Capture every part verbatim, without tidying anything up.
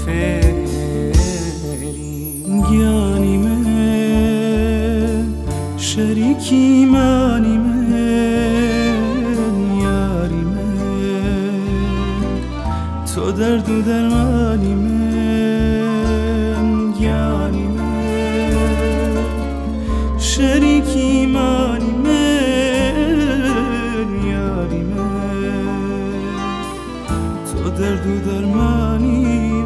فێری گیانی من شەریکی مانی من یاری من تۆ دەرد و دەرمانی من گیانی من شەریکی مانی من یاری من تۆ دەرد و دەرمانی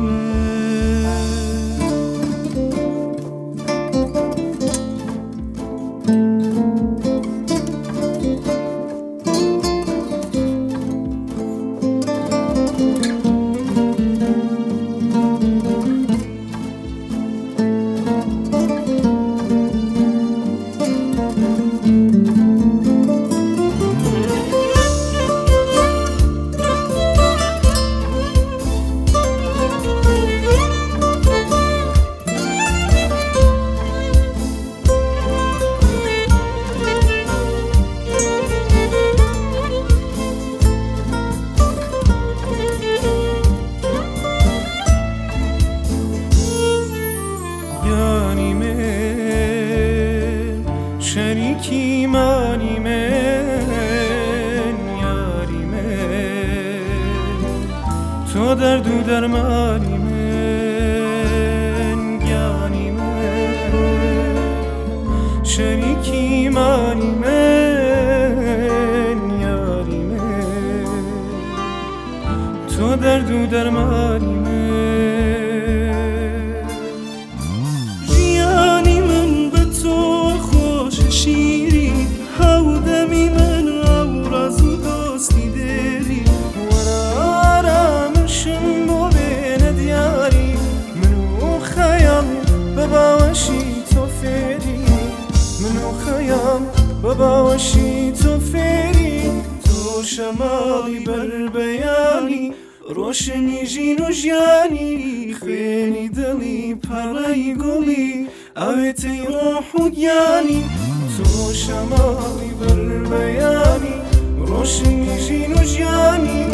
شریکی مانی من یاری من تو درد و درمانی من گیانی من شریکی مانی من یاری من تو درد و درمانی من ژیانی من بە تۆ شیرین هەودەمی من ئەو ڕاز و دۆستی دێری وەرە ئارامشم بۆ بێنە دیاری من و خەیاڵ بە باوەشی تۆ فێری من و خەیاڵ بە باوەشی تۆ فێری تۆ شەماڵی بەربەیانی ڕۆشنی ژین و ژیانی خوێنی دڵی پەڕەی گوڵی ئەوێتەی ڕۆح و گیانی تۆ شەماڵی بەربەیانی ڕۆشنی ژین و ژیانی